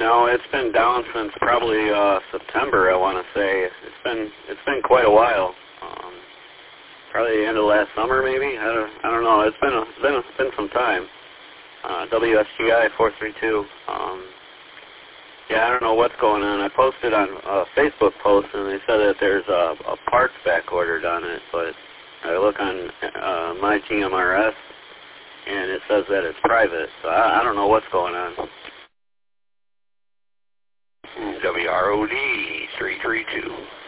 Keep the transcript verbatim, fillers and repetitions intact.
No, it's been down since probably uh, September. I want to say it's been it's been quite a while. Um, probably the end of last summer, maybe. I don't I don't know. It's been a, it's been a, it's been some time. Uh, W S G I four three two. Um, yeah, I don't know what's going on. I posted on a Facebook post, and they said that there's a, a parts back ordered on it, but I look on uh, my T M R S, and it says that it's private. So I, I don't know what's going on. W R O D three three two.